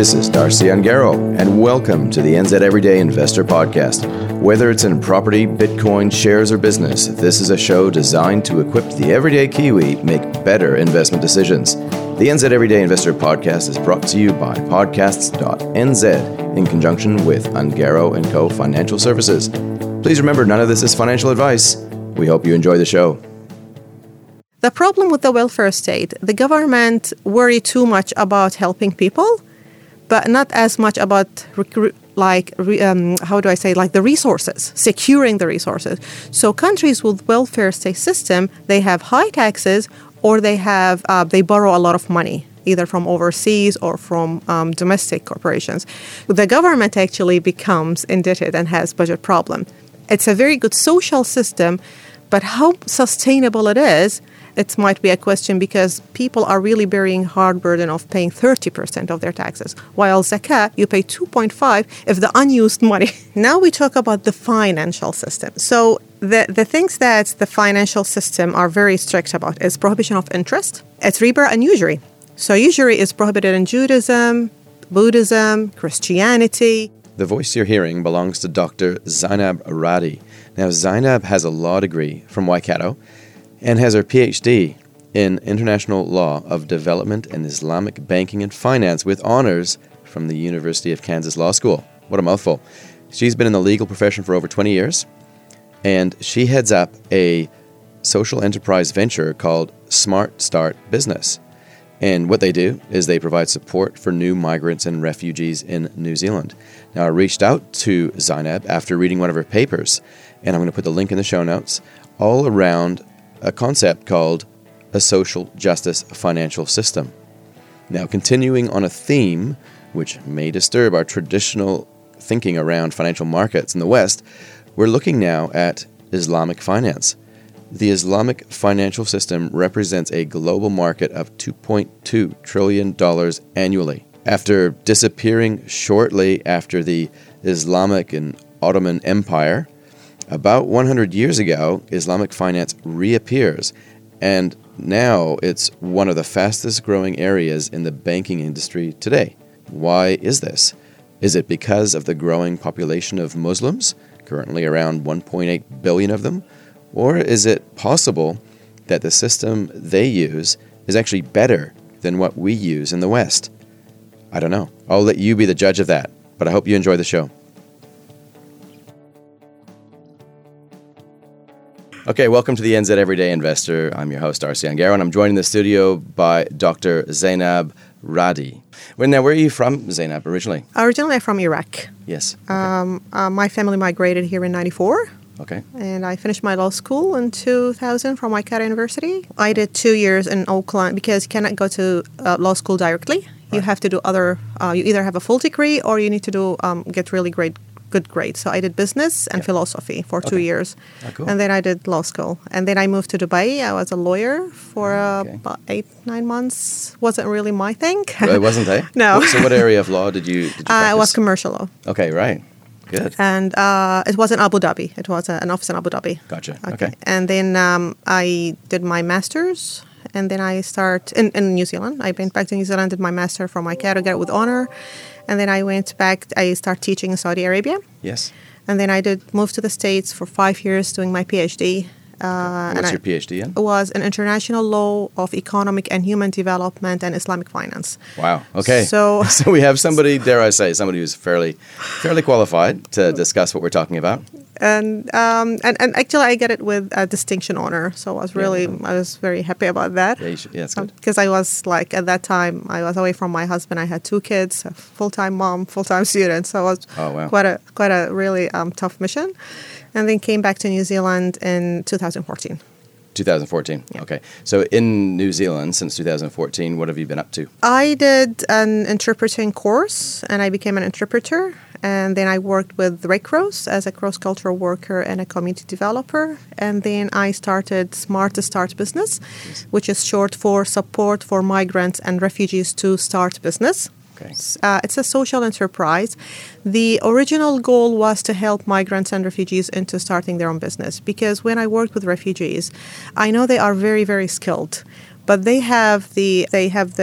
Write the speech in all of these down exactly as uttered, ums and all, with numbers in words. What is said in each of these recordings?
This is Darcy Ungaro, and welcome to the N Z Everyday Investor Podcast. Whether it's in property, Bitcoin, shares, or business, this is a show designed to equip the everyday Kiwi make better investment decisions. The N Z Everyday Investor Podcast is brought to you by podcasts dot n z in conjunction with Ungaro and Co. Financial Services. Please remember, none of this is financial advice. We hope you enjoy the show. The problem with the welfare state, the government worry too much about helping people, but not as much about recruit, like um, how do I say, like the resources, securing the resources. So countries with welfare state system, they have high taxes, or they have uh, they borrow a lot of money, either from overseas or from um, domestic corporations. The government actually becomes indebted and has budget problem. It's a very good social system, but how sustainable it is, it might be a question, because people are really bearing hard burden of paying thirty percent of their taxes, while zakah, you pay two point five if the unused money. Now we talk about the financial system. So the, the things that the financial system are very strict about is prohibition of interest, it's riba and usury. So usury is prohibited in Judaism, Buddhism, Christianity. The voice you're hearing belongs to Doctor Zainab Radi. Now, Zainab has a law degree from Waikato and has her P H D in International Law of Development and Islamic Banking and Finance with honors from the University of Kansas Law School. What a mouthful. She's been in the legal profession for over twenty years, and she heads up a social enterprise venture called Smart Start Business. And what they do is they provide support for new migrants and refugees in New Zealand. Now, I reached out to Zainab after reading one of her papers, and I'm going to put the link in the show notes, all around a concept called a social justice financial system. Now, continuing on a theme which may disturb our traditional thinking around financial markets in the West, we're looking now at Islamic finance. The Islamic financial system represents a global market of two point two trillion dollars annually. After disappearing shortly after the Islamic and Ottoman Empire, about one hundred years ago, Islamic finance reappears, and now it's one of the fastest growing areas in the banking industry today. Why is this? Is it because of the growing population of Muslims, currently around one point eight billion of them? Or is it possible that the system they use is actually better than what we use in the West? I don't know. I'll let you be the judge of that, but I hope you enjoy the show. Okay, welcome to the N Z Everyday Investor. I'm your host, Darcy Ungaro, and I'm joined in the studio by Doctor Zainab Radi. Well, now, where are you from, Zainab, originally? Originally, I'm from Iraq. Yes. Okay. Um, uh, my family migrated here in ninety-four. Okay. And I finished my law school in two thousand from Waikato University. I did two years in Oakland because you cannot go to uh, law school directly. Right. You have to do other, uh, you either have a full degree or you need to do um, get really great good grades. So I did business and yep. philosophy for okay. two years. Oh, cool. And then I did law school. And then I moved to Dubai. I was a lawyer for uh, okay. about eight, nine months. Wasn't really my thing. Well, it wasn't, eh? No. So what area of law did you, did you practice? Uh, it was commercial law. Okay, right. Good. And uh, it was in Abu Dhabi. It was a, an office in Abu Dhabi. Gotcha. Okay. okay. And then um, I did my master's. And then I start in, in New Zealand. I went back to New Zealand, did my master from Waikato, got it with honor. And then I went back, I started teaching in Saudi Arabia. Yes. And then I did move to the States for five years doing my P H D. Uh, What's your I, P H D in? It was in International Law of Economic and Human Development and Islamic Finance. Wow. Okay. So, so we have somebody, dare I say, somebody who's fairly fairly qualified to discuss what we're talking about. And um, and, and actually, I get it with a distinction honor. So I was really, yeah. I was very happy about that. Yeah, you should, yeah, that's good. Because um, I was like, at that time, I was away from my husband. I had two kids, a full-time mom, full-time student. So it was oh, wow. quite a quite a really um, tough mission. And then came back to New Zealand in two thousand fourteen. twenty fourteen. Yeah. Okay. So in New Zealand since two thousand fourteen, what have you been up to? I did an interpreting course and I became an interpreter. And then I worked with Red Cross as a cross-cultural worker and a community developer. And then I started Smart Start Business, yes. which is short for Support for Migrants and Refugees to Start Business. Okay. Uh, it's a social enterprise. The original goal was to help migrants and refugees into starting their own business. Because when I worked with refugees, I know they are very, very skilled, but they have the they have the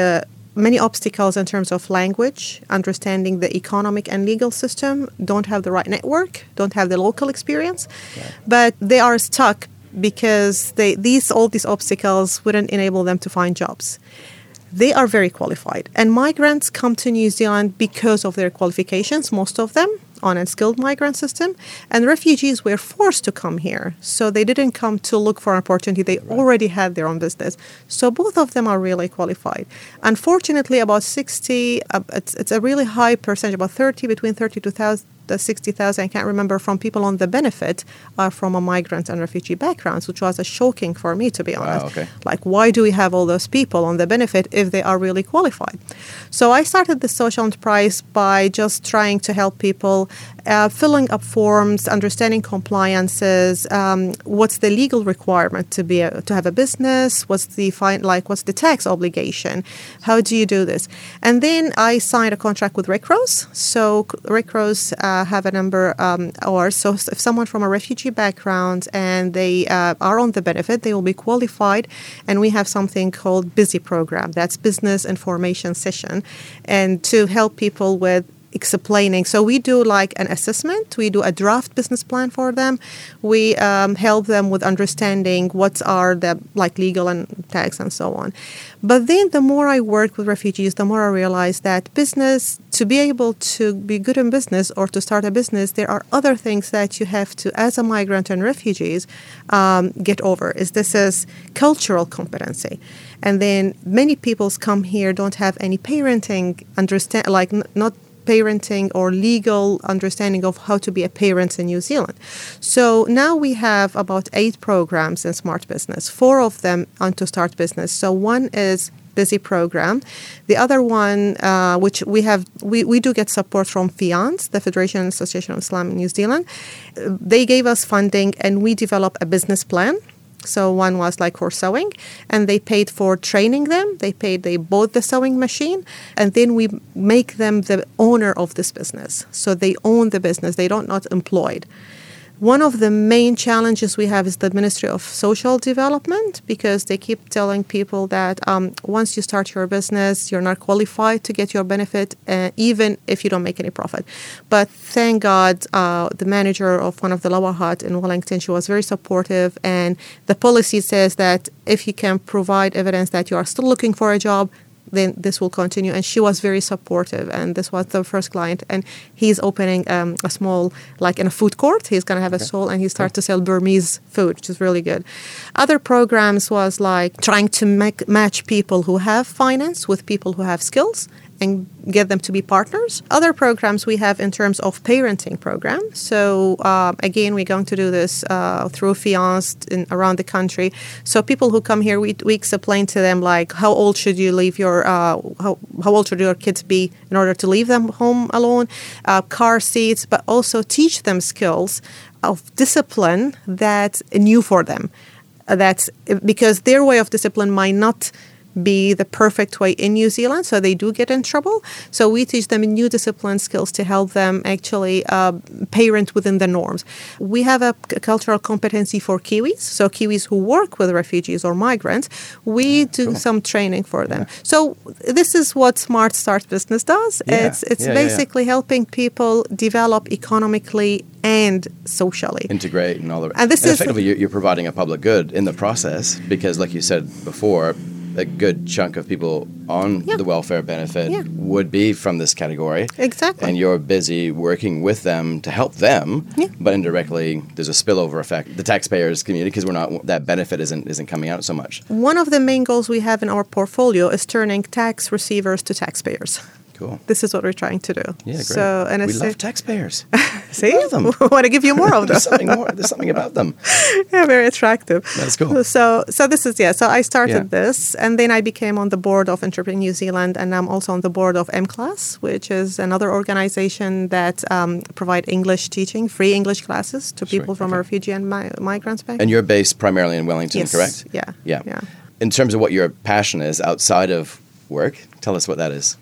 many obstacles in terms of language, understanding the economic and legal system, don't have the right network, don't have the local experience, right. But they are stuck because they these all these obstacles wouldn't enable them to find jobs. They are very qualified, and migrants come to New Zealand because of their qualifications, most of them, on a skilled migrant system, and refugees were forced to come here. So they didn't come to look for an opportunity. They right. already had their own business. So both of them are really qualified. Unfortunately, about sixty, uh, it's, it's a really high percentage, about thirty, between thirty to sixty thousand, I can't remember, from people on the benefit are from a migrant and refugee backgrounds, which was a shocking for me, to be honest. Wow, okay. Like, why do we have all those people on the benefit if they are really qualified? So I started the social enterprise by just trying to help people uh, filling up forms, understanding compliances, um, what's the legal requirement to be a, to have a business, what's the fine, like what's the tax obligation, how do you do this? And then I signed a contract with Red Cross. So Red Cross uh, have a number um, hours. So if someone from a refugee background and they uh, are on the benefit, they will be qualified. And we have something called BUSY program. That's Business Information Session. And to help people with explaining. So we do like an assessment. We do a draft business plan for them. We um, help them with understanding what are the like legal and tax and so on. But then the more I work with refugees, the more I realize that business, to be able to be good in business or to start a business, there are other things that you have to, as a migrant and refugees, um, get over. Is this is cultural competency. And then many people come here don't have any parenting, understand like n- not parenting or legal understanding of how to be a parent in New Zealand. So now we have about eight programs in Smart Business, four of them on to Start Business. So one is BUSY program. The other one, uh, which we have, we, we do get support from FIANZ, the Federation and Association of Islam in New Zealand. They gave us funding and we developed a business plan. So one was like for sewing, and they paid for training them. They paid, they bought the sewing machine, and then we make them the owner of this business. So they own the business. They don't not employed. One of the main challenges we have is the Ministry of Social Development, because they keep telling people that um, once you start your business, you're not qualified to get your benefit, uh, even if you don't make any profit. But thank God, uh, the manager of one of the Lower Hut in Wellington, she was very supportive, and the policy says that if you can provide evidence that you are still looking for a job, then this will continue. And she was very supportive, and this was the first client. And he's opening um, a small, like in a food court. He's going to have okay. a stall, and he started to sell Burmese food, which is really good. Other programs was like trying to make, match people who have finance with people who have skills and get them to be partners. Other programs we have in terms of parenting program. So uh, again, we're going to do this uh, through FIANZ in, around the country. So people who come here, we, we explain to them like how old should you leave your, uh, how, how old should your kids be in order to leave them home alone, uh, car seats, but also teach them skills of discipline that's new for them. Uh, that's because their way of discipline might not be the perfect way in New Zealand, so they do get in trouble. So we teach them new discipline skills to help them actually uh, parent within the norms. We have a c- cultural competency for Kiwis, so Kiwis who work with refugees or migrants, we yeah, do cool. some training for them. Yeah. So this is what Smart Start Business does. Yeah. It's it's yeah, basically yeah, yeah. helping people develop economically and socially. Integrate and all the And this and is effectively you're providing a public good in the process, because like you said before, a good chunk of people on yeah. the welfare benefit yeah. would be from this category. Exactly. And you're busy working with them to help them, yeah. but indirectly there's a spillover effect. The taxpayers community, because we're not, that benefit isn't isn't coming out so much. One of the main goals we have in our portfolio is turning tax receivers to taxpayers. Cool. This is what we're trying to do. Yeah, great. So, and we love taxpayers. See? We love them. We want to give you more of them. There's something more. There's something about them. Yeah, very attractive. That's cool. So, so this is, yeah, so I started yeah. this, and then I became on the board of Entrepreneur New Zealand, and I'm also on the board of M-Class, which is another organization that um, provide English teaching, free English classes to people from okay. refugee and mi- migrants back. And you're based primarily in Wellington, yes. correct? Yeah. yeah. Yeah. In terms of what your passion is outside of work, tell us what that is.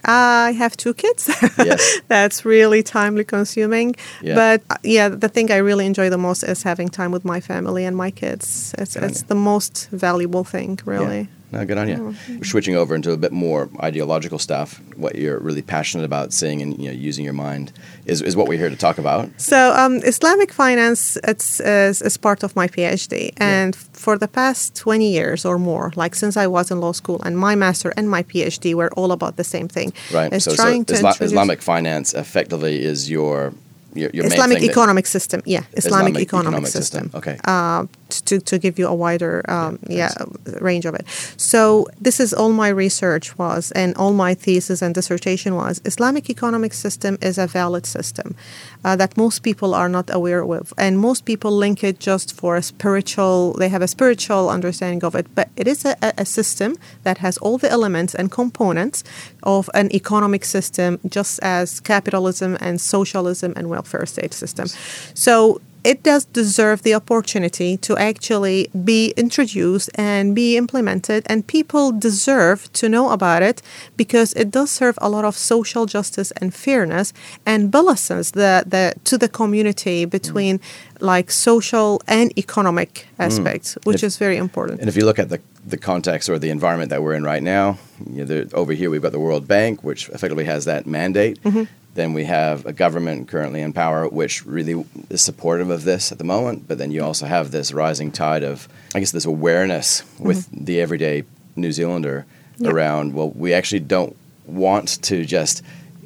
I have two kids. Yes. That's really timely consuming. Yeah. But uh, yeah, the thing I really enjoy the most is having time with my family and my kids. It's, it's the most valuable thing, really. No, good on you. Mm-hmm. Switching over into a bit more ideological stuff, what you're really passionate about seeing and you know, using your mind is, is what we're here to talk about. So um, Islamic finance it's is, is part of my PhD. And yeah. for the past twenty years or more, like since I was in law school, and my master and my PhD were all about the same thing. Right. It's so trying so to Isla- Islamic finance effectively is your... Your, your Islamic main economic system, yeah, Islamic, Islamic economic, economic system. system. Okay. Uh, to to give you a wider, um, yeah, yeah, range of it. So this is all my research was, and all my thesis and dissertation was. Islamic economic system is a valid system uh, that most people are not aware of, and most people link it just for a spiritual. They have a spiritual understanding of it, but it is a, a system that has all the elements and components of an economic system, just as capitalism and socialism and welfare state system. So it does deserve the opportunity to actually be introduced and be implemented, and people deserve to know about it because it does serve a lot of social justice and fairness and balances the, the to the community between mm. like social and economic aspects, mm. which if, is very important. And if you look at the the context or the environment that we're in right now, you know, there, over here we've got the World Bank, which effectively has that mandate. Mm-hmm. Then we have a government currently in power, which really is supportive of this at the moment. But then you also have this rising tide of, I guess, this awareness with mm-hmm. the everyday New Zealander yep. around, well, we actually don't want to just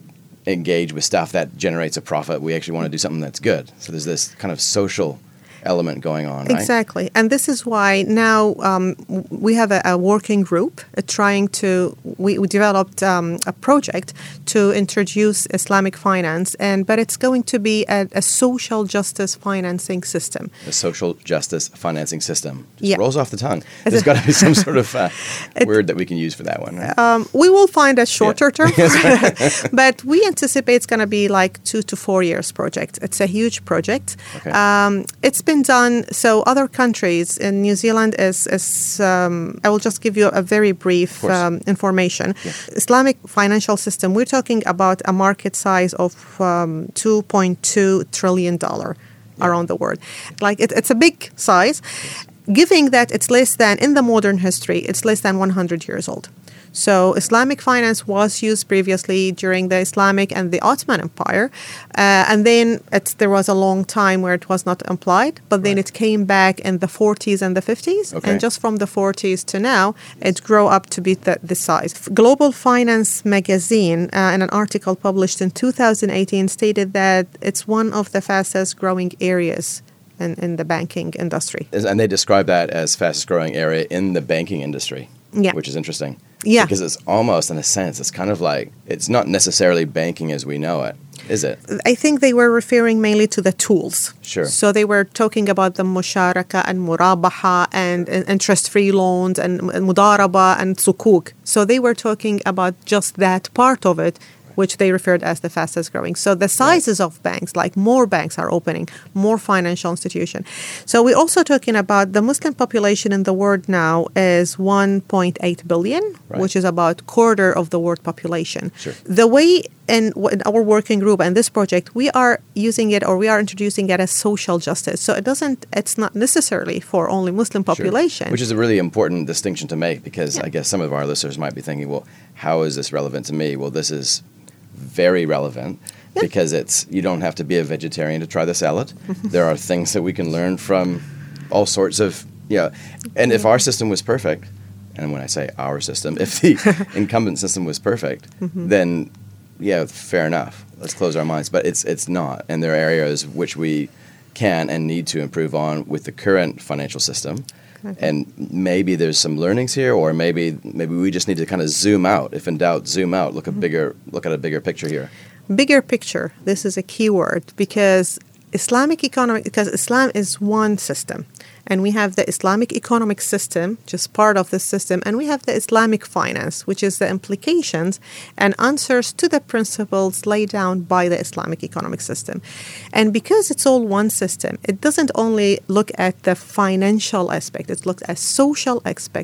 engage with stuff that generates a profit. We actually want to do something that's good. So there's this kind of social element going on, right? Exactly. And this is why now um, we have a, a working group uh, trying to, we, we developed um, a project to introduce Islamic finance, and but it's going to be a, a social justice financing system. A social justice financing system. Just yeah. rolls off the tongue. There's got to be some sort of uh, it, word that we can use for that one, right? Um, we will find a shorter yeah. term, but we anticipate it's going to be like two to four years project. It's a huge project. Okay. Um, it's been done. So other countries in New Zealand is, is um, I will just give you a very brief um, information. Yeah. Islamic financial system, we're talking about a market size of um, two point two trillion dollars yeah. around the world. Like it, it's a big size, given that it's less than, in the modern history, it's less than one hundred years old. So Islamic finance was used previously during the Islamic and the Ottoman Empire. Uh, and then it's, there was a long time where it was not applied, but then right. it came back in the forties and the fifties. Okay. And just from the forties to now, it grew up to be the, the size. Global Finance magazine, uh, in an article published in two thousand eighteen, stated that it's one of the fastest growing areas in, in the banking industry. And they describe that as fastest growing area in the banking industry, yeah. which is interesting. Yeah. Because it's almost, in a sense, it's kind of like, it's not necessarily banking as we know it, is it? I think they were referring mainly to the tools. Sure. So they were talking about the musharaka and murabaha and, and interest-free loans and, and mudaraba and sukuk. So they were talking about just that part of it, which they referred as the fastest growing. So the sizes right. of banks, like more banks are opening, more financial institutions. So we're also talking about the Muslim population in the world now is one point eight billion, right. which is about quarter of the world population. Sure. The way in, in our working group and this project, we are using it or we are introducing it as social justice. So it doesn't, it's not necessarily for only Muslim population. Sure. Which is a really important distinction to make because yeah. I guess some of our listeners might be thinking, well, how is this relevant to me? Well, this is very relevant yeah. because it's you don't have to be a vegetarian to try the salad. Mm-hmm. There are things that we can learn from all sorts of, you know, and if our system was perfect, and when I say our system, if the incumbent system was perfect, mm-hmm. then yeah, fair enough. Let's close our minds. But it's it's not, and there are areas which we can and need to improve on with the current financial system. Okay. And maybe there's some learnings here, or maybe maybe we just need to kind of zoom out. If in doubt, zoom out. Look mm-hmm. a bigger look at a bigger picture here. Bigger picture. This is a key word because Islamic economic because Islam is one system, and we have the Islamic economic system, just part of this system, and we have the Islamic finance, which is the implications and answers to the principles laid down by the Islamic economic system. And because it's all one system, it doesn't only look at the financial aspect; it looks at social aspect,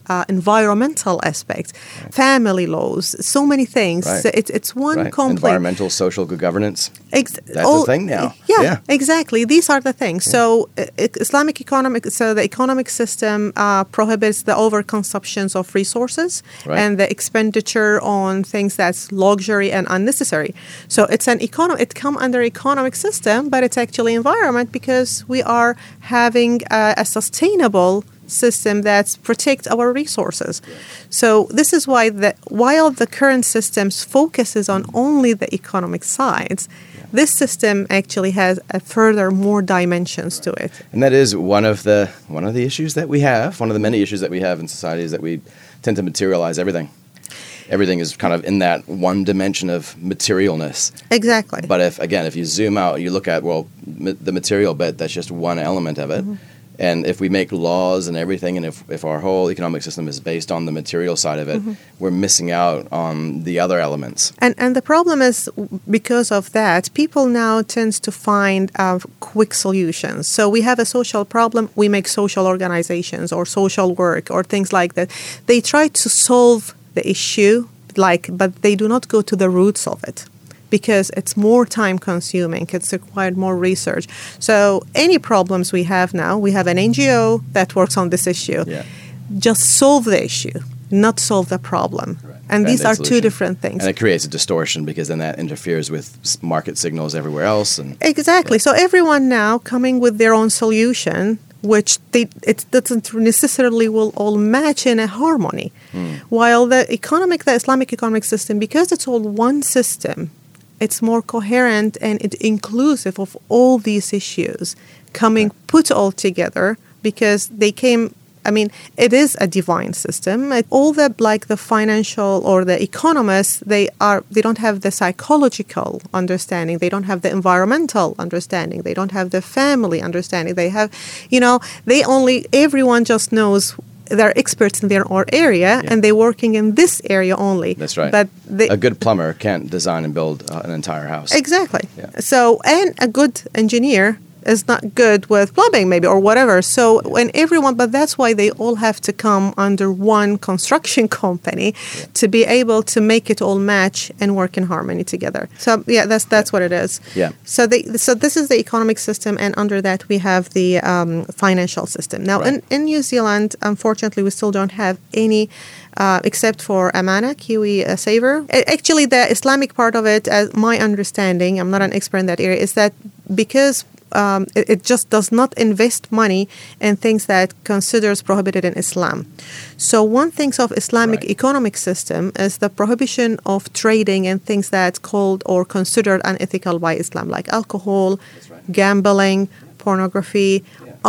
uh, environmental aspects, right. family laws, so many things. Right. So it's it's one right. complete environmental, social, good governance. Ex- That's all, a thing now. Yeah, yeah, exactly. These are the things. Yeah. So uh, Islamic economic, so the economic system uh, prohibits the overconsumptions of resources right. and the expenditure on things that's luxury and unnecessary. So it's an econo- it come under economic system, but it's actually environment because we are having a, a sustainable system that protects our resources. Yeah. So this is why the, while the current systems focuses on only the economic sides, yeah. this system actually has a further more dimensions to it. And that is one of the one of the issues that we have, one of the many issues that we have in society is that we tend to materialize everything. Everything is kind of in that one dimension of materialness. Exactly. But if, again, if you zoom out, you look at, well, ma- the material bit, that's just one element of it. Mm-hmm. And if we make laws and everything, and if, if our whole economic system is based on the material side of it, mm-hmm. we're missing out on the other elements. And and the problem is, because of that, people now tend to find uh, quick solutions. So we have a social problem, we make social organizations or social work or things like that. They try to solve the issue, like, but they do not go to the roots of it, because it's more time consuming, it's required more research. So any problems we have now, we have an N G O that works on this issue. Yeah. Just solve the issue, not solve the problem. Right. And Band-aid these are solution. two different things. And it creates a distortion because then that interferes with market signals everywhere else. And Exactly. Yeah. So everyone now coming with their own solution, which they, it doesn't necessarily will all match in a harmony. Mm. While the economic, the Islamic economic system, because it's all one system, it's more coherent and it's inclusive of all these issues coming right. put all together, because they came, I mean, it is a divine system. It, all the, like the financial or the economists, they are, they don't have the psychological understanding. They don't have the environmental understanding. They don't have the family understanding. They have, you know, they only, everyone just knows they're experts in their own area, yeah. and they're working in this area only. That's right. But they, a good plumber can't design and build uh, an entire house. Exactly. Yeah. So, and a good engineer is not good with plumbing maybe or whatever. So yeah. when everyone, but that's why they all have to come under one construction company yeah. to be able to make it all match and work in harmony together. So yeah, that's that's yeah. what it is. Yeah. So they so this is the economic system, and under that we have the um, financial system. Now right. in, in New Zealand, unfortunately, we still don't have any. Uh, except for Amana, Kiwi uh, Saver. Actually, the Islamic part of it, as my understanding, I'm not an expert in that area, is that because um, it, it just does not invest money in things that considers prohibited in Islam. So one thing of Islamic right. economic system is the prohibition of trading in things that's called or considered unethical by Islam, like alcohol, right. gambling, pornography,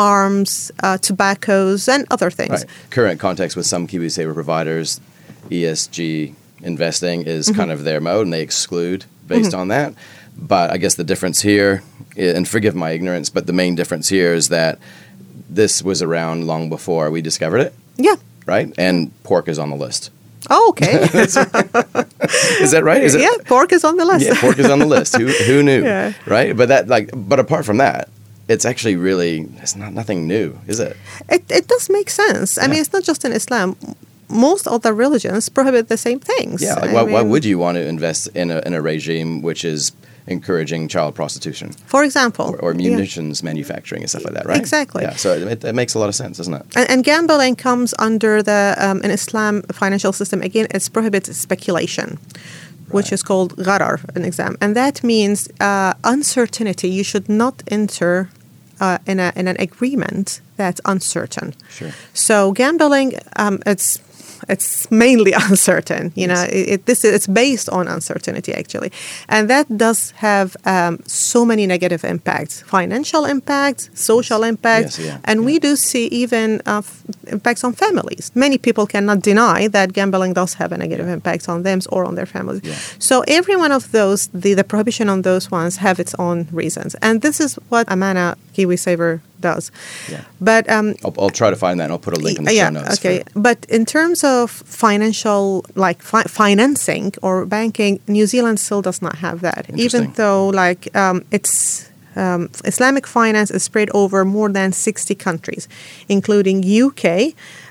arms, uh, tobaccos, and other things. Right. Current context with some KiwiSaver providers, E S G investing is mm-hmm. kind of their mode, and they exclude based mm-hmm. on that. But I guess the difference here, and forgive my ignorance, but the main difference here is that this was around long before we discovered it. Yeah. Right? And pork is on the list. Oh, okay. Is that right? Is it? Yeah, pork is on the list. Yeah, pork is on the list. Who who knew? Yeah. Right? But that like but apart from that, it's actually really, it's not nothing new, is it? It it does make sense. Yeah. I mean, it's not just in Islam. Most other religions prohibit the same things. Yeah, like why, why would you want to invest in a in a regime which is encouraging child prostitution? For example. Or, or munitions yeah. manufacturing and stuff like that, right? Exactly. Yeah, so it, it makes a lot of sense, doesn't it? And, and gambling comes under the, um, in Islam financial system, again, it prohibits speculation. Which right. is called gharar in exam. And that means uh, uncertainty. You should not enter uh, in, a, in an agreement that's uncertain. Sure. So gambling, um, it's it's mainly uncertain. You yes. know, it, it, this it's based on uncertainty actually, and that does have um, so many negative impacts: financial impacts, social impacts, yes, yeah. and yeah. we do see even uh, f- impacts on families. Many people cannot deny that gambling does have a negative yeah. impact on them or on their families. Yeah. So every one of those, the, the prohibition on those ones have its own reasons, and this is what Amana KiwiSaver does. Yeah. But um, I'll, I'll try to find that and I'll put a link in the yeah, show notes. Okay. For... But in terms of financial, like fi- financing or banking, New Zealand still does not have that. Even though like um, it's um, Islamic finance is spread over more than sixty countries, including U K,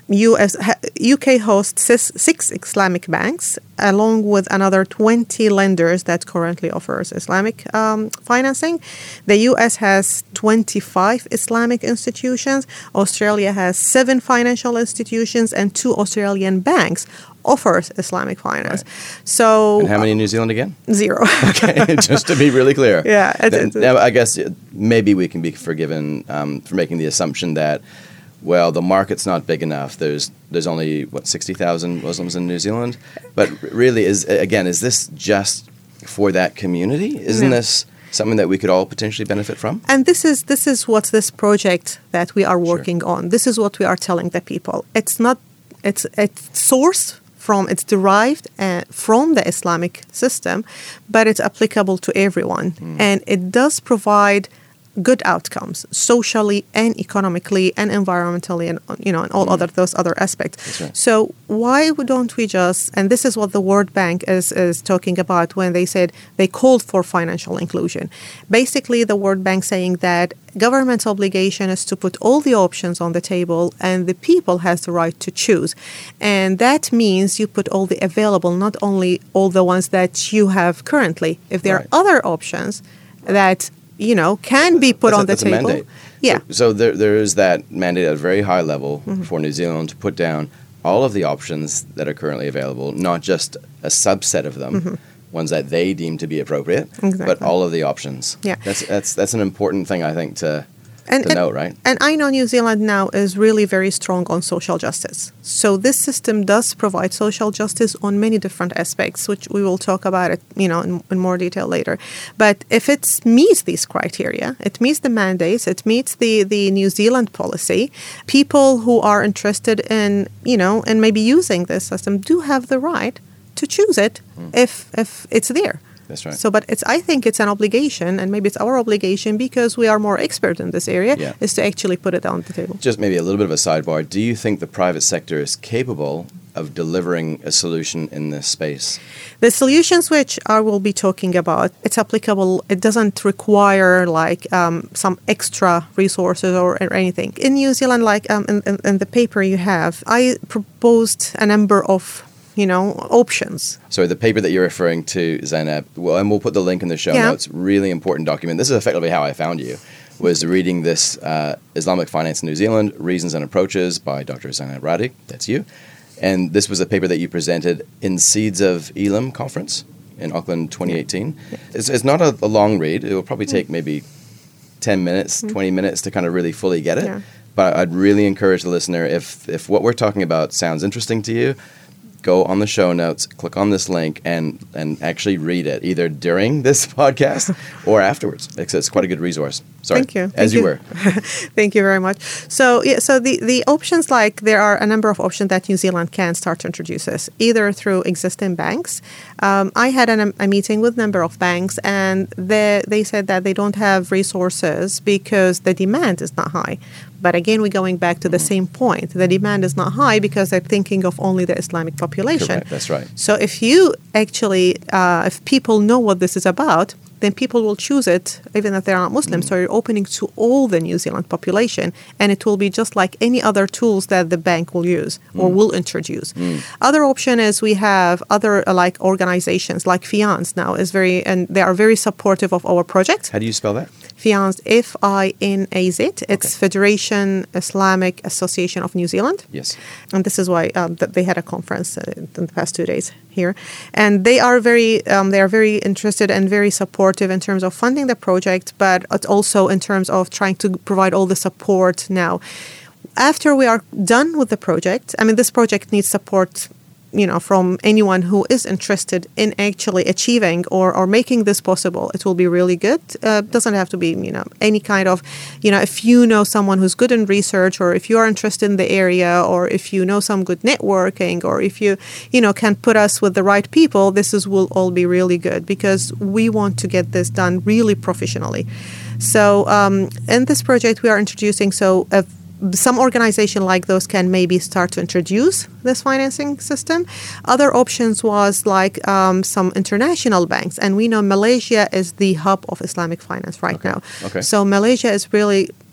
U S, U K hosts six, six Islamic banks, along with another twenty lenders that currently offers Islamic um, financing. The U S has twenty-five Islamic institutions. Australia has seven financial institutions, and two Australian banks offers Islamic finance. Right. So, and how many in New Zealand again? Zero. Okay, just to be really clear. Yeah. It, Th- it, now, I guess maybe we can be forgiven um, for making the assumption that, well, the market's not big enough. There's there's only, what, sixty thousand Muslims in New Zealand? But really, is again, is this just for that community? Isn't no. this something that we could all potentially benefit from? And this is this is what this project that we are working sure. on. This is what we are telling the people. It's not, it's it's sourced from, it's derived uh, from the Islamic system, but it's applicable to everyone. Mm. And it does provide good outcomes socially and economically and environmentally and, you know, and all mm. other those other aspects. That's right. So why don't we just, and this is what the World Bank is, is talking about when they said they called for financial inclusion. Basically, the World Bank saying that government's obligation is to put all the options on the table and the people has the right to choose. And that means you put all the available, not only all the ones that you have currently. If there right. are other options that you know, can be put that's on a, the that's table. A mandate. Yeah. So, so there, there is that mandate at a very high level mm-hmm. for New Zealand to put down all of the options that are currently available, not just a subset of them, mm-hmm. ones that they deem to be appropriate, exactly. but all of the options. Yeah. That's that's that's an important thing, I think, to and, to and, know, right? And I know New Zealand now is really very strong on social justice. So this system does provide social justice on many different aspects, which we will talk about it, you know, in, in more detail later. But if it meets these criteria, it meets the mandates, it meets the, the New Zealand policy, people who are interested in, you know, and maybe using this system do have the right to choose it mm. if if it's there. That's right. So, but it's I think it's an obligation, and maybe it's our obligation because we are more expert in this area, yeah. is to actually put it on the table. Just maybe a little bit of a sidebar. Do you think the private sector is capable of delivering a solution in this space? The solutions which I will be talking about, it's applicable. It doesn't require like um, some extra resources or, or anything. In New Zealand, like um, in, in, in the paper you have, I proposed a number of you know, options. So the paper that you're referring to, Zainab, well, and we'll put the link in the show yeah. notes, really important document. This is effectively how I found you, was reading this uh, Islamic Finance in New Zealand, Reasons and Approaches by Doctor Zainab Radi. That's you. And this was a paper that you presented in Seeds of Elam conference in Auckland twenty eighteen. Yeah. It's, it's not a, a long read. It will probably take maybe ten minutes, mm. twenty minutes to kind of really fully get it. Yeah. But I'd really encourage the listener, if if what we're talking about sounds interesting to you, go on the show notes, click on this link, and and actually read it, either during this podcast or afterwards. It's, it's quite a good resource. Sorry. Thank you. As Thank you, you were. Thank you very much. So, yeah, so the, the options, like there are a number of options that New Zealand can start to introduce this, either through existing banks. Um, I had an, a meeting with a number of banks, and they, they said that they don't have resources because the demand is not high. But again, we're going back to the mm-hmm. same point. The demand is not high because they're thinking of only the Islamic population. Correct. That's right. So if you actually, uh, if people know what this is about, then people will choose it, even if they're not Muslims. Mm. So you're opening to all the New Zealand population, and it will be just like any other tools that the bank will use or mm. will introduce. Mm. Other option is we have other uh, like organizations like FIANZ now is very, and they are very supportive of our project. How do you spell that? FIANZ, F I N A Z. It's okay. Federation Islamic Association of New Zealand. Yes. And this is why um, th- they had a conference uh, in the past two days here. And they are very um, they are very interested and very supportive in terms of funding the project, but also in terms of trying to provide all the support now. After we are done with the project, I mean, this project needs support, you know, from anyone who is interested in actually achieving or, or making this possible. It will be really good. Uh, doesn't have to be, you know, any kind of, you know, if you know someone who's good in research, or if you are interested in the area, or if you know some good networking, or if you, you know, can put us with the right people, this is will all be really good because we want to get this done really professionally. So um, in this project, we are introducing, so a some organization like those can maybe start to introduce this financing system. Other options was like um, some international banks. And we know Malaysia is the hub of Islamic finance right okay. now. Okay. So Malaysia is really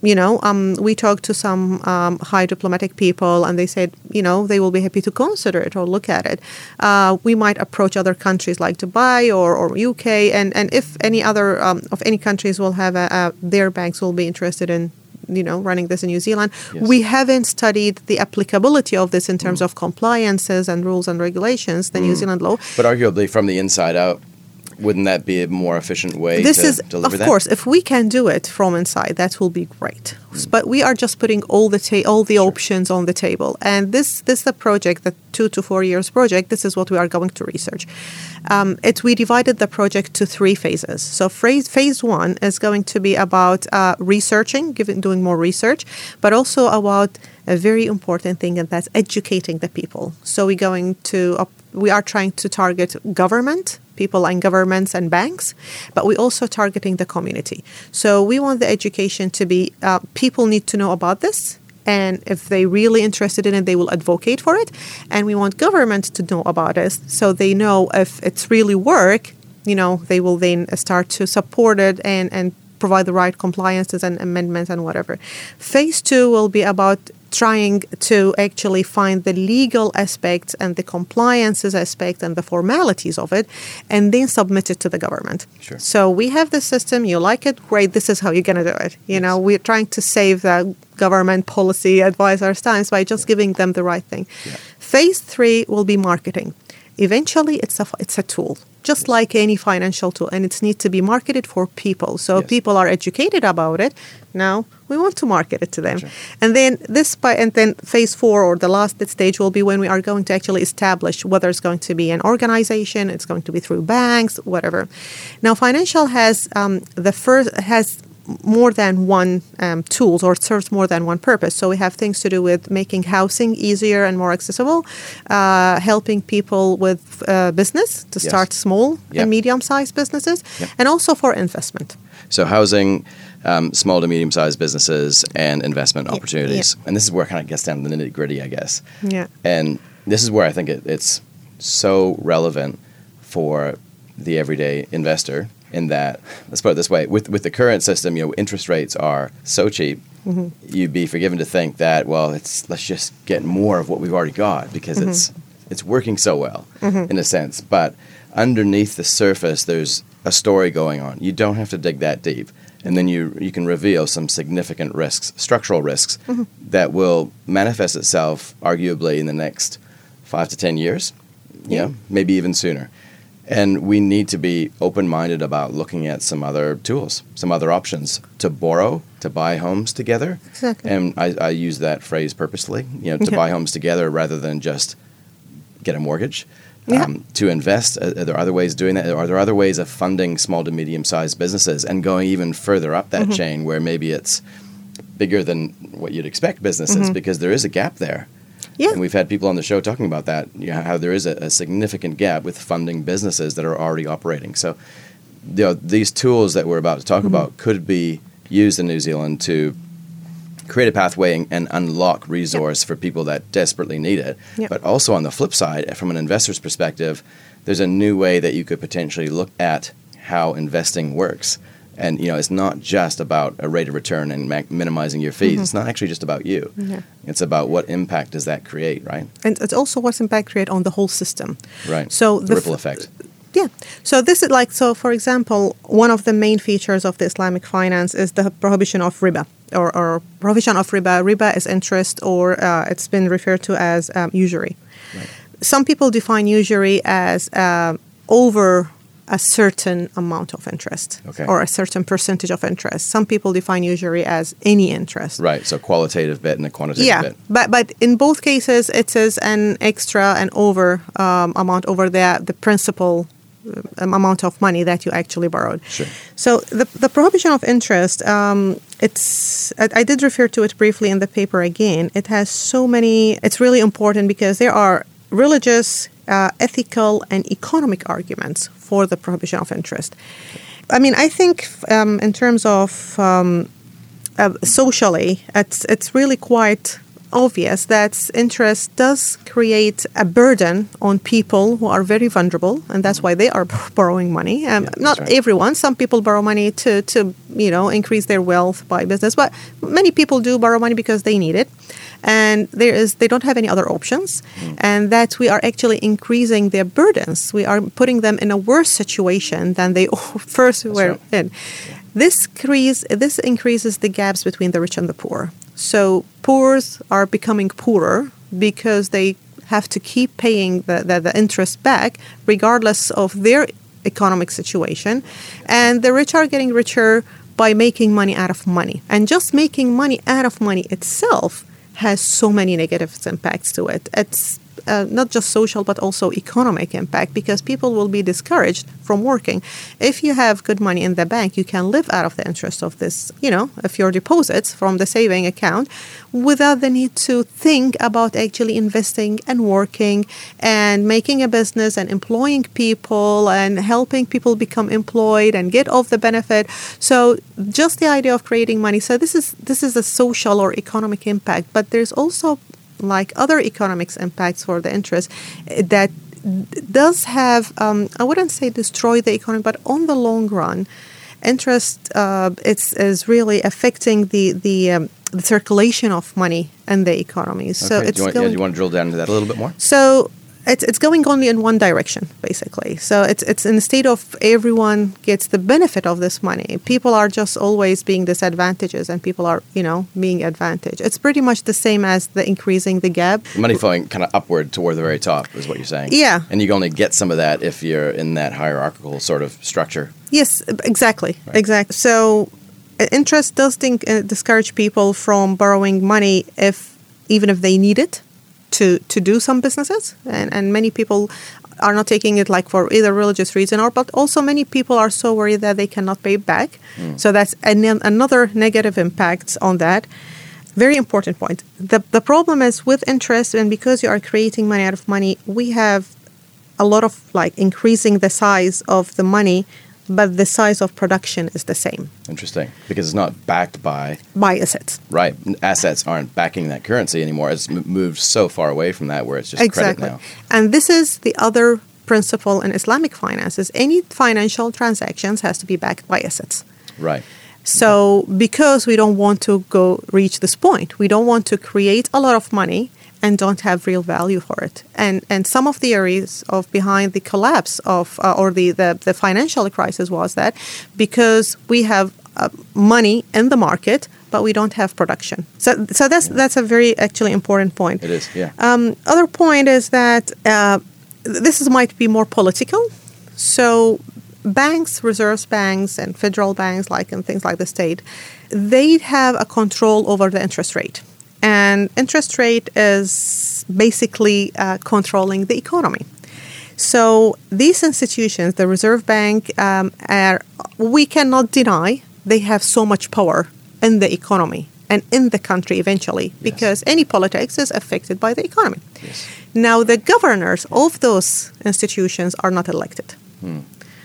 you know, um, we talked to some um, high diplomatic people, and they said, you know, they will be happy to consider it or look at it. Uh, we might approach other countries like Dubai or, or U K, and, and if any other um, of any countries will have a, a, their banks will be interested in, you know, running this in New Zealand. Yes. We haven't studied the applicability of this in terms mm. of compliances and rules and regulations, the mm. New Zealand law. But arguably, from the inside out, wouldn't that be a more efficient way this to is, deliver of that? Of course, if we can do it from inside, that will be great. Mm. But we are just putting all the ta- all the sure. options on the table. And this this is a project, the two to four years project, this is what we are going to research. Um, it, we divided the project to three phases. So phase, phase one is going to be about uh, researching, giving, doing more research, but also about a very important thing, and that's educating the people. So we're going to, uh, we are trying to target government, people in governments and banks, but we're also targeting the community. So we want the education to be, uh, people need to know about this, and if they're really interested in it, they will advocate for it. And we want government to know about it, so they know if it's really work, you know, they will then start to support it and, and provide the right compliances and amendments and whatever. Phase two will be about trying to actually find the legal aspects and the compliances aspect and the formalities of it, and then submit it to the government. Sure. So we have the system, you like it, great, this is how you're going to do it. You yes. know, we're trying to save the government policy advisors' time by just yeah. giving them the right thing. Yeah. Phase three will be marketing. Eventually, it's a, it's a tool, just yes. like any financial tool, and it needs to be marketed for people. So yes. people are educated about it. Now we want to market it to them. Sure. And then this by and then phase four, or the last stage, will be when we are going to actually establish whether it's going to be an organization, it's going to be through banks, whatever. Now, financial has um, the first has more than one um, tools, or serves more than one purpose. So we have things to do with making housing easier and more accessible, uh, helping people with uh, business to yes. start small yep. and medium-sized businesses, yep. and also for investment. So housing, um, small to medium-sized businesses, and investment yep. opportunities. Yep. And this is where it kind of gets down to the nitty-gritty, I guess. Yeah. And this is where I think it, it's so relevant for the everyday investor, in that, let's put it this way, with with the current system, you know, interest rates are so cheap, mm-hmm. you'd be forgiven to think that, well, it's let's just get more of what we've already got, because mm-hmm. it's it's working so well, mm-hmm. in a sense. But underneath the surface, there's a story going on. You don't have to dig that deep. And then you you can reveal some significant risks, structural risks, mm-hmm. that will manifest itself arguably in the next five to ten years, yeah, you know, maybe even sooner. And we need to be open-minded about looking at some other tools, some other options to borrow, to buy homes together. Exactly. And I, I use that phrase purposely, you know, to yeah. buy homes together rather than just get a mortgage. Yeah. Um, to invest, are there other ways of doing that? Are there other ways of funding small to medium-sized businesses and going even further up that mm-hmm. chain, where maybe it's bigger than what you'd expect businesses, mm-hmm. because there is a gap there. Yeah. And we've had people on the show talking about that, you know, how there is a, a significant gap with funding businesses that are already operating. So, you know, these tools that we're about to talk mm-hmm. about could be used in New Zealand to create a pathway and, and unlock resource yep. for people that desperately need it. Yep. But also on the flip side, from an investor's perspective, there's a new way that you could potentially look at how investing works. And, you know, it's not just about a rate of return and ma- minimizing your fees. Mm-hmm. It's not actually just about you. Yeah. It's about what impact does that create, right? And it's also what's impact create on the whole system. Right. So the, the ripple f- effect. Yeah. So this is like, so for example, one of the main features of the Islamic finance is the prohibition of riba, or, or prohibition of riba. Riba is interest, or uh, it's been referred to as um, usury. Right. Some people define usury as uh, over a certain amount of interest, okay. or a certain percentage of interest. Some people define usury as any interest. Right, so qualitative bit and a quantitative yeah, bit. but but in both cases, it is an extra and over um, amount over the the principal um, amount of money that you actually borrowed. Sure. So the the prohibition of interest, um, it's I, I did refer to it briefly in the paper again. It has so many. It's really important because there are religious, uh, ethical, and economic arguments for the prohibition of interest. I mean, I think um, in terms of um, uh, socially, it's it's really quite obvious that interest does create a burden on people who are very vulnerable, and that's why they are borrowing money. Um, Yeah, not right. everyone. Some people borrow money to, to, you know, increase their wealth by business, but many people do borrow money because they need it. And there is, they don't have any other options, mm. and that we are actually increasing their burdens. We are putting them in a worse situation than they first That's were right. in. Yeah. This increase, this increases the gaps between the rich and the poor. So poor are becoming poorer because they have to keep paying the, the, the interest back, regardless of their economic situation, and the rich are getting richer by making money out of money. And just making money out of money itself has so many negative impacts to it. It's uh, not just social, but also economic impact, because people will be discouraged from working. If you have good money in the bank, you can live out of the interest of this, you know, of your deposits from the saving account without the need to think about actually investing and working and making a business and employing people and helping people become employed and get off the benefit. So just the idea of creating money. So this is this is a social or economic impact, but there's also like other economics impacts for the interest that does have, um, I wouldn't say destroy the economy, but on the long run, interest uh, it's is really affecting the the, um, the circulation of money in the economy. So Okay. it's do, you want, going, yeah, do you want to drill down into that a little bit more? So it's it's going only in one direction, basically. So it's it's in the state of everyone gets the benefit of this money. People are just always being disadvantaged, and people are, you know, being advantaged. It's pretty much the same as the increasing the gap. Money flowing kind of upward toward the very top is what you're saying. Yeah. And you can only get some of that if you're in that hierarchical sort of structure. Yes, exactly, Right. exactly. So uh, interest does think, uh, discourage people from borrowing money if even if they need it to to do some businesses, and and many people are not taking it like for either religious reason or, but also many people are so worried that they cannot pay back. Mm. So that's an, another negative impact on that. Very important point. The the problem is with interest, and because you are creating money out of money, we have a lot of like increasing the size of the money, but the size of production is the same. Interesting. Because it's not backed by... By assets. Right. Assets aren't backing that currency anymore. It's m- moved so far away from that where it's just Exactly. credit now. And this is the other principle in Islamic finances. Any financial transactions has to be backed by assets. Right. So because we don't want to go reach this point, we don't want to create a lot of money and don't have real value for it. And and some of the areas of behind the collapse of uh, or the, the, the financial crisis was that because we have uh, money in the market, but we don't have production. So so that's Yeah. that's a very actually important point. It is, yeah. Um, other point is that uh, this is, might be more political. So banks, reserve banks, and federal banks, like and things like the state, they have a control over the interest rate. And interest rate is basically uh, controlling the economy. So these institutions, the Reserve Bank, um, are, we cannot deny they have so much power in the economy and in the country eventually, Yes. because any politics is affected by the economy. Yes. Now, the governors of those institutions are not elected. Hmm.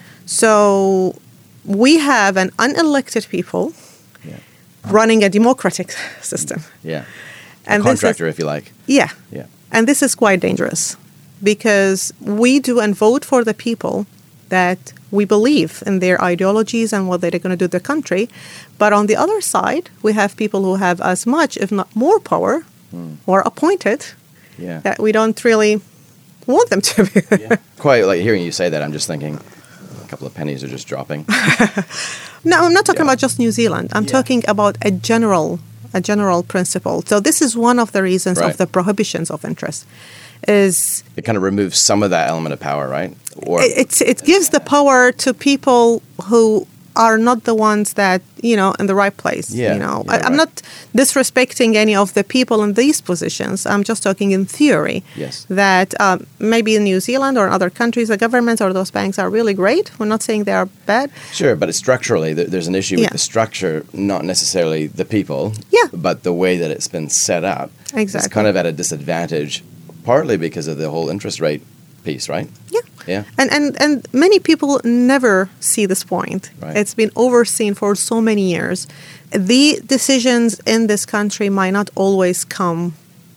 So we have an unelected people Yeah. running a democratic system. Yeah. And a this is- contractor, if you like. Yeah. Yeah. And this is quite dangerous because we do and vote for the people that we believe in their ideologies and what they're going to do to the country. But on the other side, we have people who have as much, if not more power, Hmm. who are appointed Yeah. that we don't really want them to be. Yeah. Quite like hearing you say that, I'm just thinking a couple of pennies are just dropping. No, I'm not talking Yeah. about just New Zealand. I'm Yeah. talking about a general a general principle. So this is one of the reasons Right. of the prohibitions of interest is It kind of removes some of that element of power, right? Or it, it's, it gives the power to people who are not the ones that, you know, in the right place. Yeah, You know, yeah, I, I'm right. not disrespecting any of the people in these positions. I'm just talking in theory. Yes. That um, maybe in New Zealand or in other countries, the governments or those banks are really great. We're not saying they are bad. Sure, but it's structurally, th- there's an issue Yeah. with the structure, not necessarily the people, Yeah. but the way that it's been set up. It's Exactly. kind of at a disadvantage, partly because of the whole interest rate piece, right? Yeah. Yeah. And, and and many people never see this point. Right. It's been overseen for so many years. The decisions in this country might not always come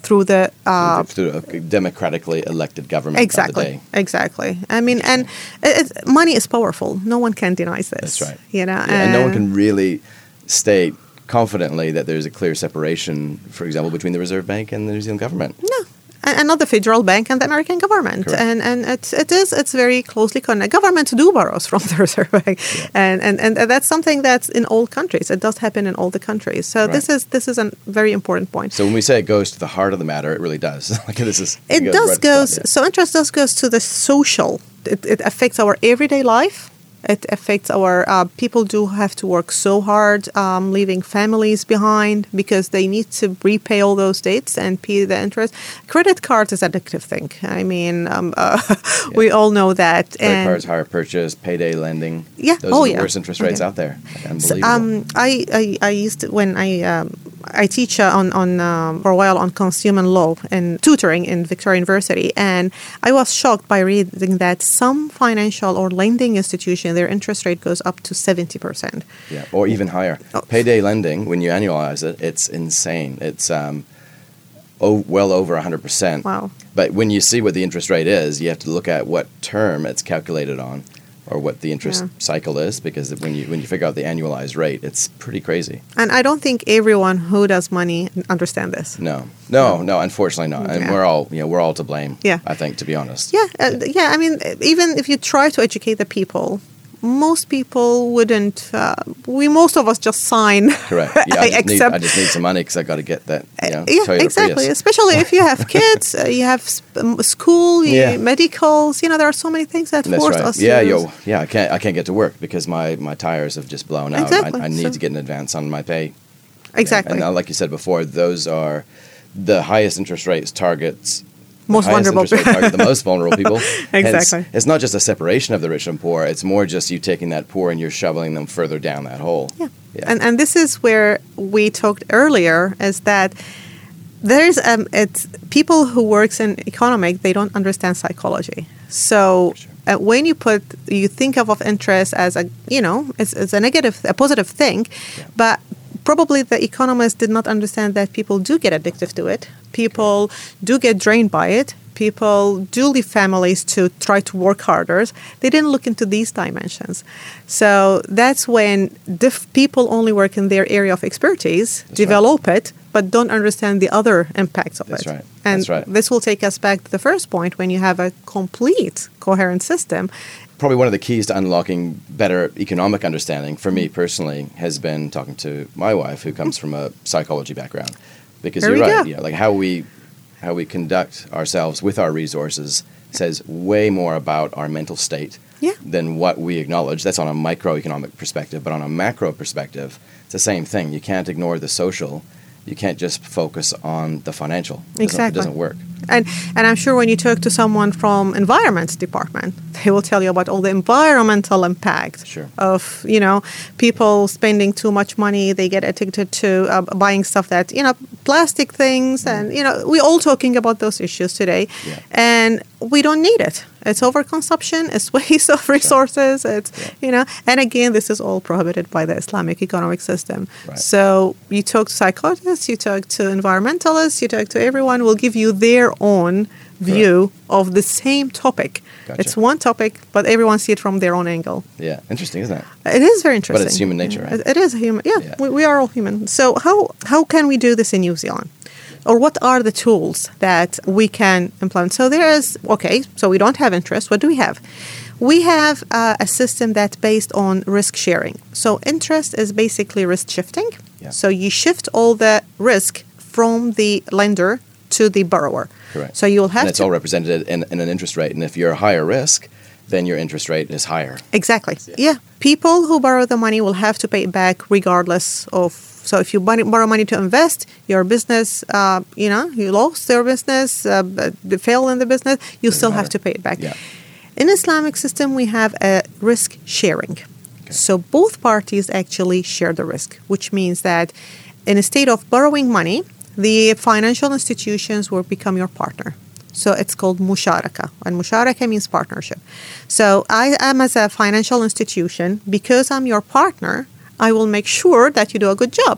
through the uh, through a democratically elected government. Exactly. Of the day. Exactly. I mean, and it, it, money is powerful. No one can deny this. That's right. You know, yeah, and no one can really state confidently that there's a clear separation, for example, between the Reserve Bank and the New Zealand government. No. And not the federal bank and the American government. Correct. And and it's, it is, it's very closely connected. Governments do borrows from the Reserve Bank. Yeah. And, and and that's something that's in all countries. It does happen in all the countries. So right. this is this is a very important point. So when we say it goes to the heart of the matter, it really does. like this is It, it does right goes, yeah. so interest does goes to the social. It, it affects our everyday life. It affects our, uh, people do have to work so hard, um, leaving families behind because they need to repay all those debts and pay the interest. Credit cards is an addictive thing. I mean, um, uh, yeah. we all know that. Credit and cards, hire purchase, payday lending. Yeah. Those oh, are the yeah. worst interest rates okay. out there. Like, unbelievable. So, um, I, I, I used to, when I... Um, I teach uh, on, on um, for a while on consumer law and tutoring in Victoria University, and I was shocked by reading that some financial or lending institution, their interest rate goes up to seventy percent. Yeah, or even higher. Oh. Payday lending, when you annualize it, it's insane. It's um, oh, well over one hundred percent. Wow. But when you see what the interest rate is, you have to look at what term it's calculated on, or what the interest yeah. cycle is, because when you when you figure out the annualized rate, it's pretty crazy. And I don't think everyone who does money understand this. No, no, no. Unfortunately, not. And yeah. we're all, you know, we're all to blame. Yeah. I think, to be honest. Yeah, uh, yeah. yeah. I mean, even if you try to educate the people, most people wouldn't. Uh, we most of us just sign. Correct. Yeah, I, just need, I just need some money because I got to get that. You know, yeah, Toyota exactly. Prius. Especially if you have kids, uh, you have sp- school, you, yeah. medicals. You know, there are so many things that That's force right. us. Yeah, to yo, yeah. I can't. I can't get to work because my, my tires have just blown out. Exactly. I, I need so, to get an advance on my pay. Exactly. And, and like you said before, those are the highest interest rates targets. Most vulnerable people. Target the most vulnerable people. Exactly. Hence, it's not just a separation of the rich and poor. It's more just you taking that poor and you're shoveling them further down that hole. Yeah. yeah. And and this is where we talked earlier, is that there's um it's people who works in economic, they don't understand psychology. So sure. uh, when you put you think of, of interest as a you know as, as a negative, a positive thing, yeah. but probably the economists did not understand that people do get addicted to it. People do get drained by it. People do leave families to try to work harder. They didn't look into these dimensions. So that's when diff- people only work in their area of expertise, that's develop right. it, but don't understand the other impacts of that's it. Right. And that's right. this will take us back to the first point, when you have a complete, coherent system. Probably one of the keys to unlocking better economic understanding for me personally has been talking to my wife, who comes from a psychology background. Because there you're right, go. yeah, like how we how we conduct ourselves with our resources says way more about our mental state yeah. than what we acknowledge. That's on a microeconomic perspective, but on a macro perspective, it's the same thing. You can't ignore the social. You can't just focus on the financial. It exactly. It doesn't work. And and I'm sure when you talk to someone from environment department, they will tell you about all the environmental impact sure. of, you know, people spending too much money. They get addicted to uh, buying stuff that, you know, plastic things. Mm. And, you know, we're all talking about those issues today. Yeah. And we don't need it. It's overconsumption. It's waste of resources. Sure. It's, yeah. you know, and again, this is all prohibited by the Islamic economic system. Right. So you talk to psychologists, you talk to environmentalists, you talk to everyone, will give you their own view Correct. Of the same topic. Gotcha. It's one topic, but everyone see it from their own angle. Yeah, interesting, isn't it? It is very interesting. But it's human nature, right? It, it is human. Yeah, yeah. We, we are all human. So how how can we do this in New Zealand? Or what are the tools that we can implement? So there is, okay, so we don't have interest. What do we have? We have uh, a system that's based on risk sharing. So interest is basically risk shifting. Yeah. So you shift all the risk from the lender to the borrower. Correct. So you'll have and it's to, all represented in, in an interest rate. And if you're higher risk, then your interest rate is higher. Exactly. Yeah. yeah. People who borrow the money will have to pay it back regardless of. So if you borrow money to invest, your business, uh, you know, you lost your business, uh, fail in the business, you Doesn't still matter. have to pay it back. Yeah. In Islamic system, we have a risk sharing. Okay. So both parties actually share the risk, which means that in a state of borrowing money, the financial institutions will become your partner. So it's called musharaka, and musharaka means partnership. So I am, as a financial institution, because I'm your partner, I will make sure that you do a good job.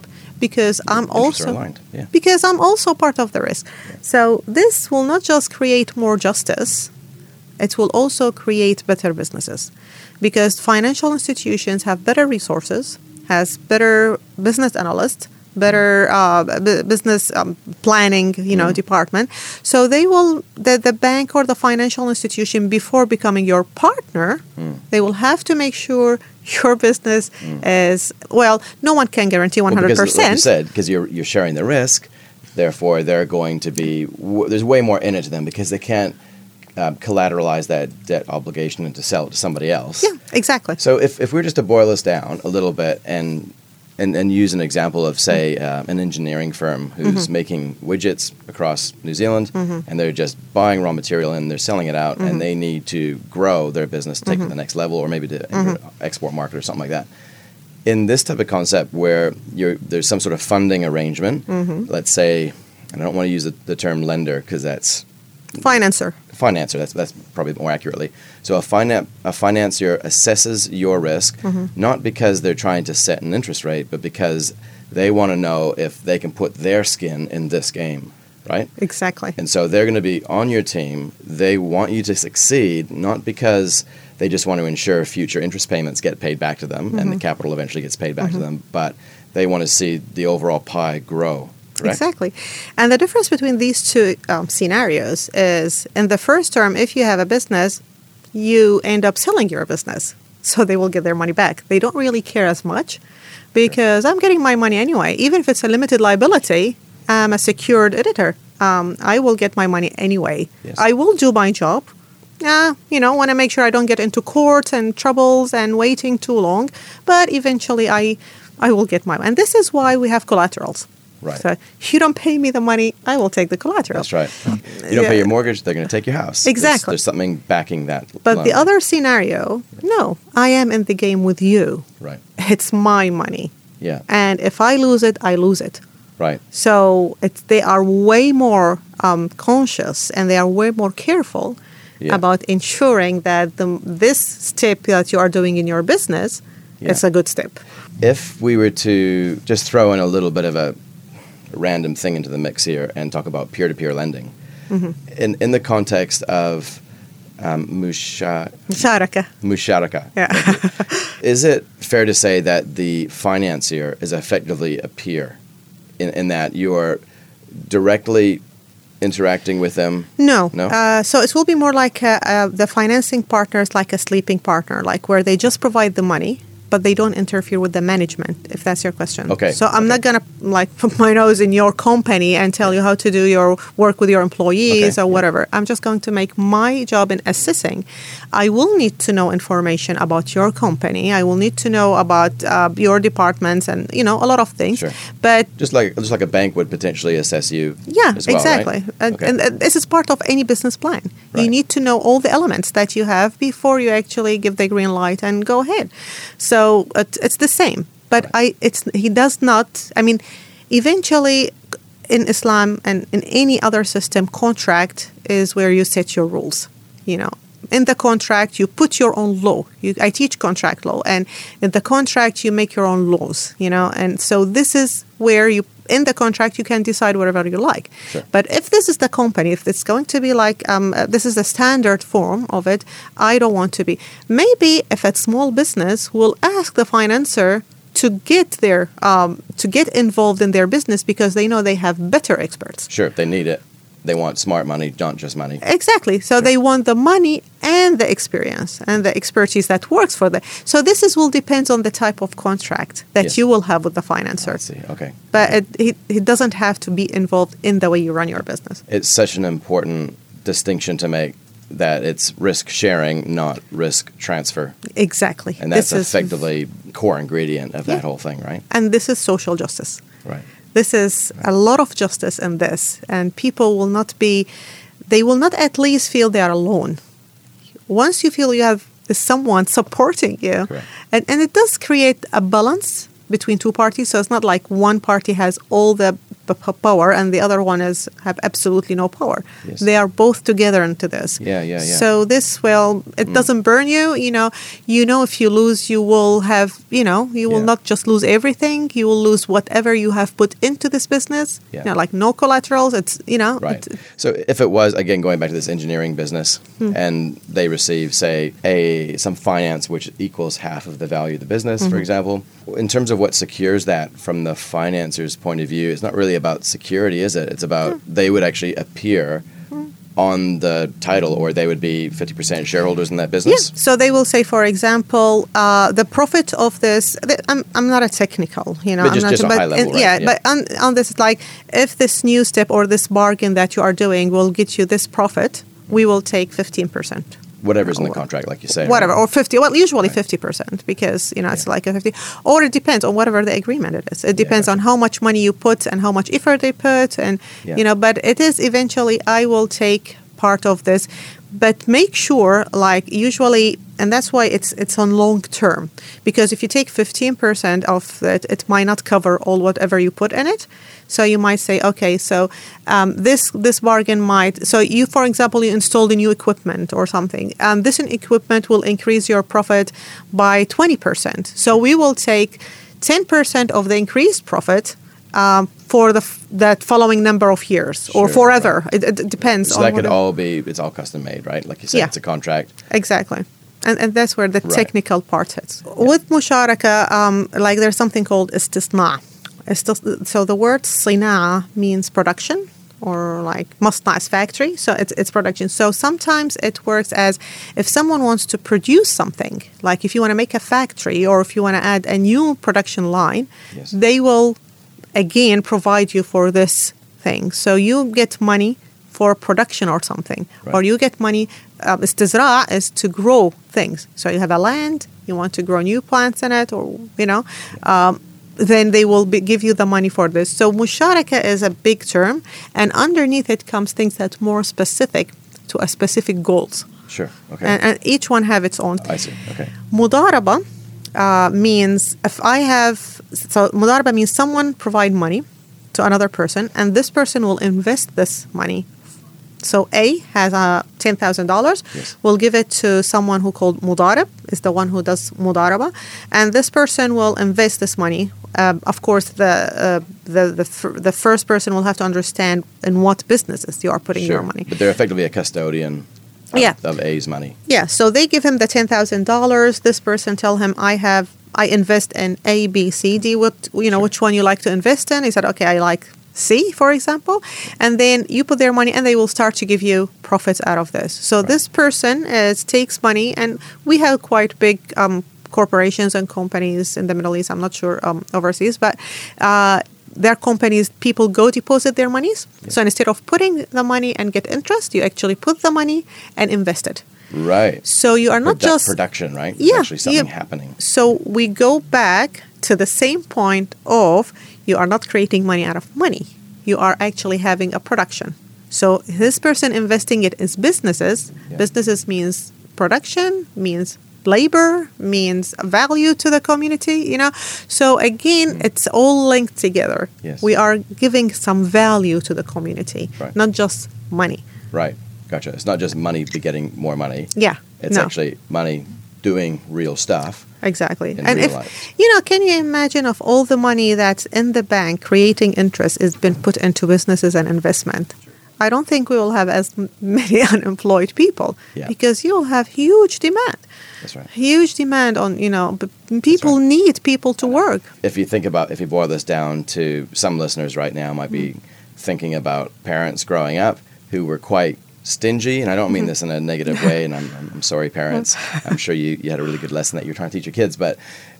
because I'm Interests are also aligned. Yeah. because I'm also part of the risk. So this will not just create more justice, it will also create better businesses, because financial institutions have better resources, has better business analysts, better uh, b- business um, planning, you know, mm. department. So they will, the, the bank or the financial institution, before becoming your partner, mm. they will have to make sure your business mm. is, well, no one can guarantee one hundred percent. Well, because, like you said, because you're, you're sharing the risk, therefore they're going to be, w- there's way more in it to them, because they can't uh, collateralize that debt obligation and to sell it to somebody else. Yeah, exactly. So if, if we were just to boil this down a little bit and And, and use an example of, say, uh, an engineering firm who's mm-hmm. making widgets across New Zealand, mm-hmm. and they're just buying raw material and they're selling it out, mm-hmm. and they need to grow their business, take mm-hmm. it to the next level, or maybe to mm-hmm. export market or something like that. In this type of concept where you're, there's some sort of funding arrangement, mm-hmm. let's say, and I don't want to use the, the term lender because that's... Financer. Financer, that's that's probably more accurately. So a, finan- a financier assesses your risk, mm-hmm. not because they're trying to set an interest rate, but because they want to know if they can put their skin in this game, right? Exactly. And so they're going to be on your team. They want you to succeed, not because they just want to ensure future interest payments get paid back to them, mm-hmm. and the capital eventually gets paid back mm-hmm. to them, but they want to see the overall pie grow. Correct. Exactly. And the difference between these two um, scenarios is, in the first term, if you have a business, you end up selling your business. So they will get their money back. They don't really care as much because I'm getting my money anyway. Even if it's a limited liability, I'm a secured editor. Um, I will get my money anyway. Yes. I will do my job. Uh, you know, want to make sure I don't get into court and troubles and waiting too long. But eventually I, I will get my money. And this is why we have collaterals. Right. So you don't pay me the money, I will take the collateral. That's right. You don't yeah. pay your mortgage, they're going to take your house. Exactly. There's, there's something backing that. But loan. the other scenario, no, I am in the game with you. Right. It's my money. Yeah. And if I lose it, I lose it. Right. So it's, they are way more um, conscious and they are way more careful yeah. about ensuring that the, this step that you are doing in your business yeah. is a good step. If we were to just throw in a little bit of a random thing into the mix here and talk about peer-to-peer lending. Mm-hmm. In in the context of um, musha- musharaka. Musharaka. Yeah. Is it fair to say that the financier is effectively a peer in, in that you are directly interacting with them? No. No? Uh, so it will be more like uh, uh, the financing partner is like a sleeping partner, like where they just provide the money, but they don't interfere with the management, if that's your question. Okay. So I'm okay. not going to like put my nose in your company and tell you how to do your work with your employees okay. or whatever. Yeah. I'm just going to make my job in assessing. I will need to know information about your company. I will need to know about uh, your departments and, you know, a lot of things. Sure. But just like just like a bank would potentially assess you. Yeah, as well, exactly. Right? And, okay. and uh, this is part of any business plan. Right. You need to know all the elements that you have before you actually give the green light and go ahead. So uh, it's the same. But right. I, it's he does not. I mean, eventually, in Islam and in any other system, contract is where you set your rules. You know, in the contract, you put your own law. You, I teach contract law, and in the contract, you make your own laws. You know, and so this is where you. In the contract, you can decide whatever you like. Sure. But if this is the company, if it's going to be like, um, uh, this is the standard form of it, I don't want to be. Maybe if it's small business, we'll ask the financer to get their, um, to get involved in their business because they know they have better experts. Sure, they need it. They want smart money, not just money. Exactly. So sure. they want the money and the experience and the expertise that works for them. So this is will depend on the type of contract that yes. you will have with the financer. I see. Okay. But it, it, it doesn't have to be involved in the way you run your business. It's such an important distinction to make that it's risk sharing, not risk transfer. Exactly. And that's this effectively is, core ingredient of yeah. that whole thing, right? And this is social justice. Right. This is a lot of justice in this, and people will not be, they will not at least feel they are alone. Once you feel you have someone supporting you, and, and it does create a balance between two parties, so it's not like one party has all the p- p- power, and the other one is have absolutely no power. Yes. They are both together into this. Yeah, yeah, yeah. So this, well, it mm. doesn't burn you. You know, you know, if you lose, you will have, you know, you will yeah. not just lose everything. You will lose whatever you have put into this business. Yeah. You know, like no collaterals. It's, you know. Right. It, so if it was, again, going back to this engineering business, mm. and they receive, say, a some finance which equals half of the value of the business, mm-hmm. for example, in terms of what secures that from the financer's point of view, it's not really about security, is it? It's about mm. they would actually appear mm. on the title, or they would be fifty percent shareholders in that business? Yeah. So they will say, for example, uh, the profit of this, I'm, I'm not a technical, you know. But just, I'm not, just a but, high level, uh, right? Yeah, yeah. but on, on this, like, if this new step or this bargain that you are doing will get you this profit, we will take fifteen percent. Whatever's in the contract, like you say. Whatever, right? or fifty, well, usually right. fifty percent, because, you know, yeah. it's like a fifty, or it depends on whatever the agreement it is. It depends yeah, on how much money you put and how much effort they put, and, yeah. you know, but it is eventually, I will take part of this, but make sure, like, usually, and that's why it's it's on long term, because if you take fifteen percent of it, it might not cover all whatever you put in it. So you might say, okay, so um, this this bargain might, so you, for example, you installed a new equipment or something, and this equipment will increase your profit by twenty percent. So we will take ten percent of the increased profit um, for the f- that following number of years, sure, or forever. Right. It, it depends. So on that could whatever. all be, it's all custom made, right? Like you said, Yeah. it's a contract. Exactly. And, and that's where the right. technical part hits. Yeah. With musharaka, um, like there's something called istisna. So the word sina means production, or like masna is factory, so it's it's production. So sometimes it works as if someone wants to produce something, like if you want to make a factory or if you want to add a new production line, yes. they will again provide you for this thing. So you get money for production or something, right. or you get money. Um, istizra is to grow things. So you have a land, you want to grow new plants in it, or you know. Um, then they will be, give you the money for this. So musharaka is a big term, and underneath it comes things that are more specific to a specific goals. Sure, okay. And, and each one have its own. I see, okay. Mudaraba uh, means if I have, so mudaraba means someone provide money to another person, and this person will invest this money. So A has uh, ten thousand dollars. Yes. We'll give it to someone who called mudarib, is the one who does mudaraba. And this person will invest this money. Um, of course, the uh, the the, f- the first person will have to understand in what businesses you are putting sure. your money. But they're effectively a custodian of, yeah. of A's money. Yeah, so they give him the ten thousand dollars. This person tell him, I have, I invest in A, B, C, D. What, you know, sure. which one you like to invest in? He said, okay, I like C, for example, and then you put their money and they will start to give you profits out of this. So right. this person is, takes money, and we have quite big um, corporations and companies in the Middle East. I'm not sure um, overseas, but uh, their companies, people go deposit their monies. Yeah. So instead of putting the money and get interest, you actually put the money and invest it. Right. So you are not Produ- just... Production, right? Yeah. There's actually something yeah. happening. So we go back to the same point of you are not creating money out of money. You are actually having a production. So this person investing it is businesses. Yeah. Businesses means production, means labor, means value to the community, you know. So again, mm. it's all linked together. Yes. We are giving some value to the community, right. not just money. Right. Gotcha. It's not just money begetting more money. Yeah. It's no. actually money doing real stuff. Exactly. In And real if, life. you know, can you imagine of all the money that's in the bank creating interest has been put into businesses and investment? I don't think we will have as many unemployed people yeah. because you'll have huge demand. That's right. Huge demand on, you know, b- people right. need people to work. If you think about, if you boil this down to some listeners right now might be mm. thinking about parents growing up who were quite stingy, and I don't mean this in a negative way, and I'm, I'm sorry, parents. I'm sure you, you had a really good lesson that you're trying to teach your kids, but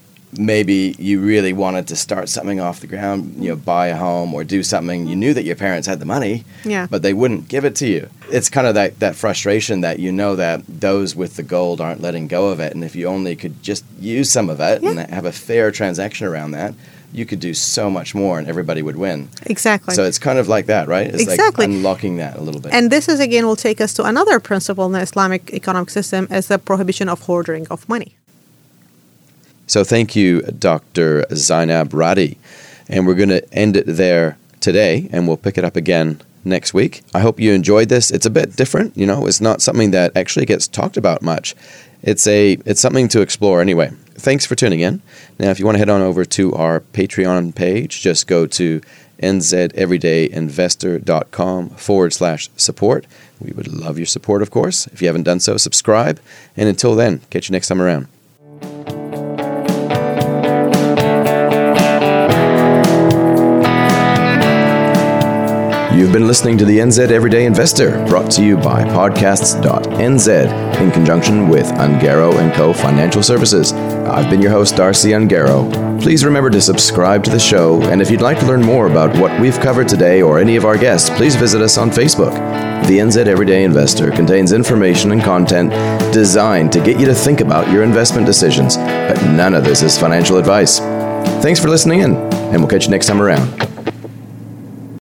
maybe you really wanted to start something off the ground, you know, buy a home or do something. You knew that your parents had the money, yeah. but they wouldn't give it to you. It's kind of that, that frustration that you know that those with the gold aren't letting go of it, and if you only could just use some of it yeah. and have a fair transaction around that, you could do so much more and everybody would win. Exactly. So it's kind of like that, right? It's exactly. like unlocking that a little bit. And this is, again, will take us to another principle in the Islamic economic system is the prohibition of hoarding of money. So thank you, Doctor Zainab Radi. And we're going to end it there today, and we'll pick it up again next week. I hope you enjoyed this. It's a bit different, you know, it's not something that actually gets talked about much. It's a it's something to explore anyway. Thanks for tuning in. Now, if you want to head on over to our Patreon page, just go to nzeverydayinvestor.com forward slash support. We would love your support, of course. If you haven't done so, subscribe. And until then, catch you next time around. You've been listening to the N Z Everyday Investor, brought to you by podcasts dot n z in conjunction with Ungaro and Co. Financial Services. I've been your host, Darcy Ungaro. Please remember to subscribe to the show, and if you'd like to learn more about what we've covered today or any of our guests, please visit us on Facebook. The N Z Everyday Investor contains information and content designed to get you to think about your investment decisions, but none of this is financial advice. Thanks for listening in, and we'll catch you next time around.